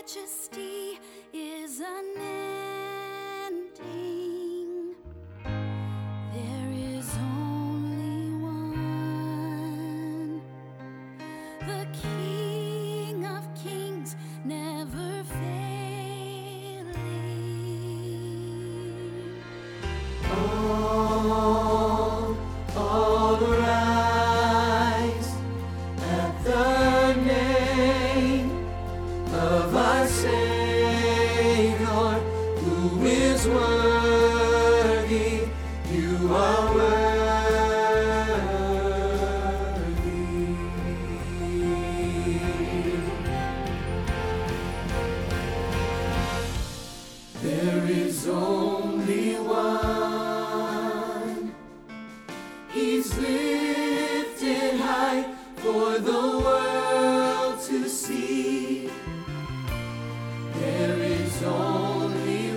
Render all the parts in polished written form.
majesty is unending. There is only one, the King of Kings, never failing. All arise at the name of our Savior, who is worthy. You are worthy. There is only one. He's lifted high for the world to see. There is only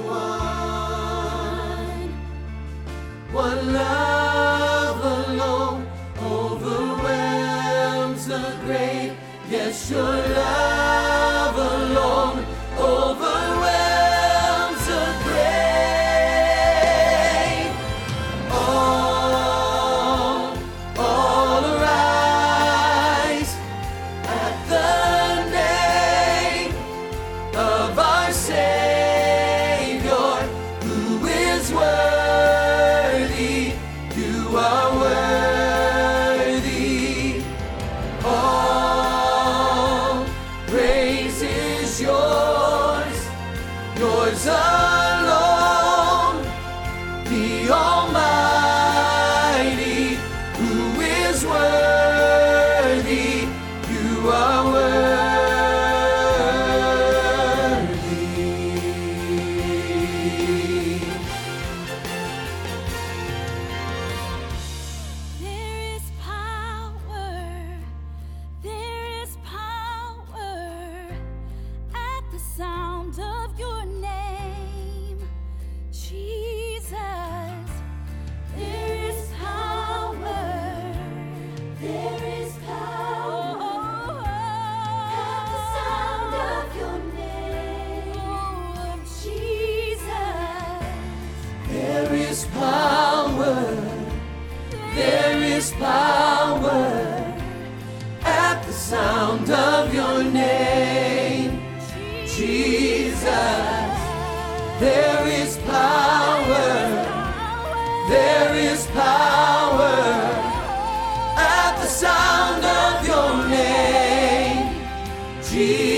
one love alone overwhelms the grave. Yes, your love alone overwhelms the grave. All arise at the name of our Savior, who is worthy. You are worthy. All praise is yours, yours alone, the Almighty, who is worthy. You are worthy. There is power at the sound of your name, Jesus. There is power at the sound of your name, oh, Jesus. There is power at the sound of your name, Jesus. There is power at the sound of your name, Jesus.